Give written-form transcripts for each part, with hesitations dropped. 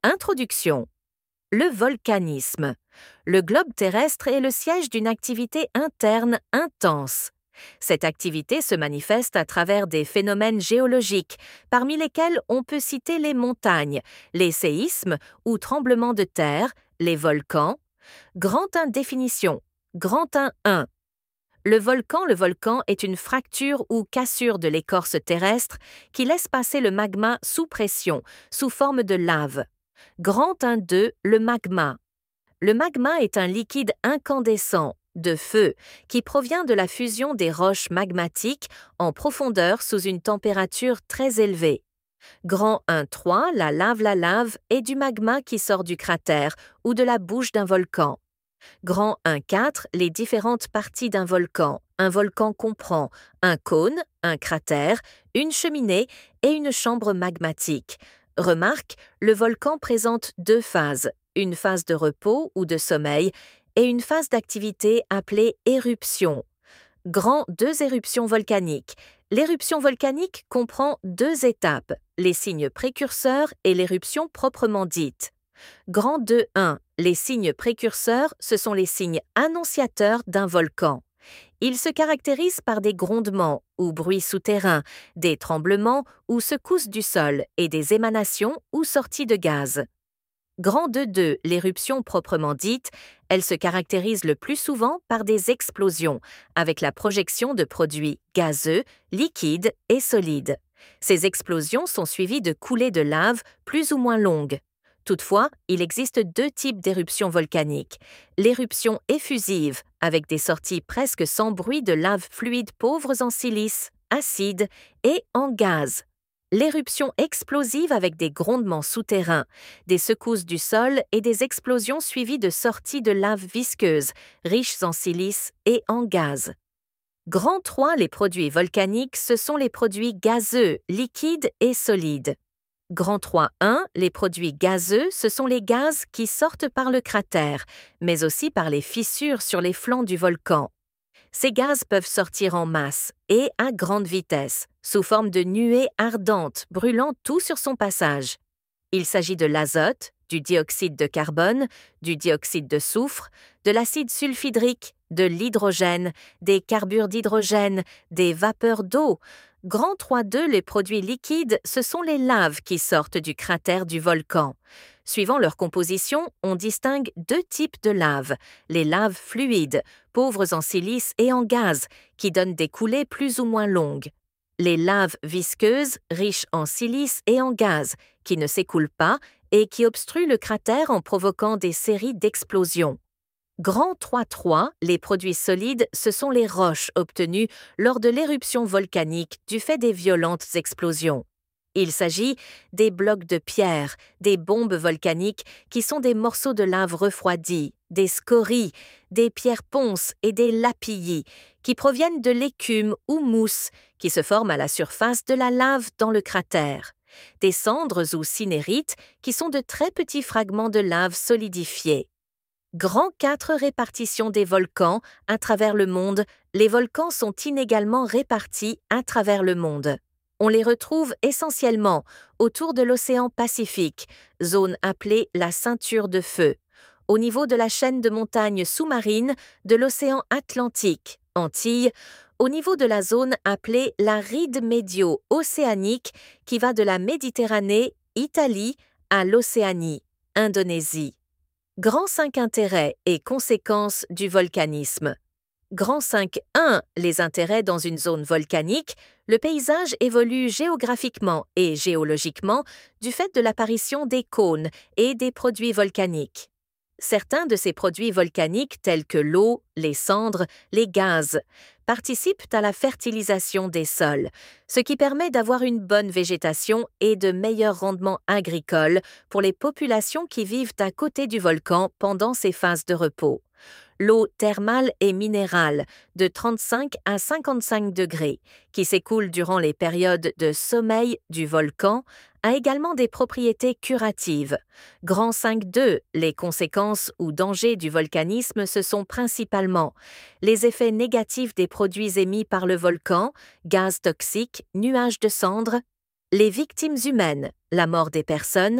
Introduction. Le volcanisme. Le globe terrestre est le siège d'une activité interne intense. Cette activité se manifeste à travers des phénomènes géologiques, parmi lesquels on peut citer les montagnes, les séismes ou tremblements de terre, les volcans. Grand 1 définition. Grand 1.1. Le volcan est une fracture ou cassure de l'écorce terrestre qui laisse passer le magma sous pression, sous forme de lave. Grand 1.2. Le magma. Le magma est un liquide incandescent, de feu, qui provient de la fusion des roches magmatiques en profondeur sous une température très élevée. Grand 1.3. La lave est du magma qui sort du cratère ou de la bouche d'un volcan. Grand 1.4. Les différentes parties d'un volcan. Un volcan comprend un cône, un cratère, une cheminée et une chambre magmatique. Remarque, le volcan présente 2 phases, une phase de repos ou de sommeil et une phase d'activité appelée éruption. Grand 2 éruptions volcaniques. L'éruption volcanique comprend 2 étapes, les signes précurseurs et l'éruption proprement dite. Grand 2.1. Les signes précurseurs, ce sont les signes annonciateurs d'un volcan. Ils se caractérisent par des grondements ou bruits souterrains, des tremblements ou secousses du sol et des émanations ou sorties de gaz. Grand 2.2. L'éruption proprement dite, elle se caractérise le plus souvent par des explosions, avec la projection de produits gazeux, liquides et solides. Ces explosions sont suivies de coulées de lave plus ou moins longues. Toutefois, il existe 2 types d'éruptions volcaniques. L'éruption effusive, avec des sorties presque sans bruit de lave fluide pauvres en silice, acide et en gaz. L'éruption explosive avec des grondements souterrains, des secousses du sol et des explosions suivies de sorties de lave visqueuses, riches en silice et en gaz. Grand 3. Les produits volcaniques, ce sont les produits gazeux, liquides et solides. Grand 3.1. Les produits gazeux, ce sont les gaz qui sortent par le cratère, mais aussi par les fissures sur les flancs du volcan. Ces gaz peuvent sortir en masse et à grande vitesse, sous forme de nuées ardentes, brûlant tout sur son passage. Il s'agit de l'azote, du dioxyde de carbone, du dioxyde de soufre, de l'acide sulfhydrique, de l'hydrogène, des carbures d'hydrogène, des vapeurs d'eau. Grand 3.2. Les produits liquides, ce sont les laves qui sortent du cratère du volcan. Suivant leur composition, on distingue 2 types de laves. Les laves fluides, pauvres en silice et en gaz, qui donnent des coulées plus ou moins longues. Les laves visqueuses, riches en silice et en gaz, qui ne s'écoulent pas et qui obstruent le cratère en provoquant des séries d'explosions. Grand 3.3. Les produits solides, ce sont les roches obtenues lors de l'éruption volcanique du fait des violentes explosions. Il s'agit des blocs de pierre, des bombes volcaniques qui sont des morceaux de lave refroidis, des scories, des pierres ponces et des lapillis qui proviennent de l'écume ou mousse qui se forment à la surface de la lave dans le cratère. Des cendres ou cinérites qui sont de très petits fragments de lave solidifiés. Grand 4. Répartition des volcans à travers le monde. Les volcans sont inégalement répartis à travers le monde. On les retrouve essentiellement autour de l'océan Pacifique, zone appelée la ceinture de feu, au niveau de la chaîne de montagnes sous-marines de l'océan Atlantique, Antilles, au niveau de la zone appelée la ride médio-océanique qui va de la Méditerranée, Italie, à l'Océanie, Indonésie. Grand 5. Intérêts et conséquences du volcanisme. Grand 5.1. Les intérêts dans une zone volcanique. Le paysage évolue géographiquement et géologiquement du fait de l'apparition des cônes et des produits volcaniques. Certains de ces produits volcaniques, tels que l'eau, les cendres, les gaz, participent à la fertilisation des sols, ce qui permet d'avoir une bonne végétation et de meilleurs rendements agricoles pour les populations qui vivent à côté du volcan pendant ces phases de repos. L'eau thermale et minérale de 35 à 55 degrés, qui s'écoule durant les périodes de sommeil du volcan, a également des propriétés curatives. Grand 5.2. Les conséquences ou dangers du volcanisme, ce sont principalement les effets négatifs des produits émis par le volcan, gaz toxiques, nuages de cendres, les victimes humaines, la mort des personnes,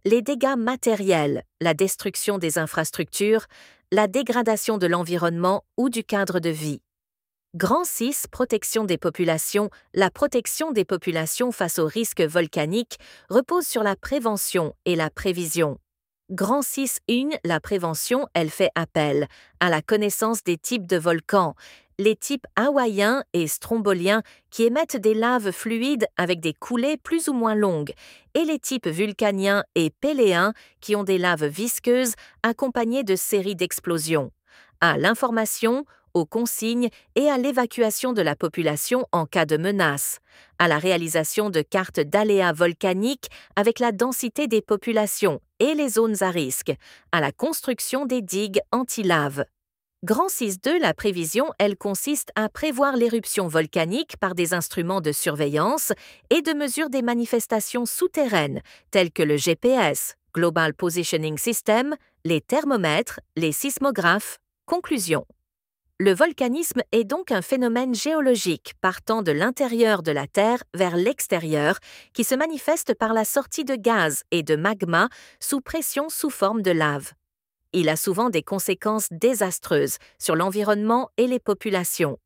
Les dégâts matériels, la destruction des infrastructures, la dégradation de l'environnement ou du cadre de vie. Grand 6, protection des populations. La protection des populations face aux risques volcaniques repose sur la prévention et la prévision. Grand 6.1, la prévention, elle fait appel à la connaissance des types de volcans, les types hawaïens et stromboliens qui émettent des laves fluides avec des coulées plus ou moins longues, et les types vulcaniens et péléens qui ont des laves visqueuses accompagnées de séries d'explosions. À l'information, aux consignes et à l'évacuation de la population en cas de menace, à la réalisation de cartes d'aléas volcaniques avec la densité des populations et les zones à risque, à la construction des digues anti-lave. Grand 6.2, la prévision, elle consiste à prévoir l'éruption volcanique par des instruments de surveillance et de mesure des manifestations souterraines, telles que le GPS, Global Positioning System, les thermomètres, les sismographes. Conclusion. Le volcanisme est donc un phénomène géologique partant de l'intérieur de la Terre vers l'extérieur qui se manifeste par la sortie de gaz et de magma sous pression sous forme de lave. Il a souvent des conséquences désastreuses sur l'environnement et les populations.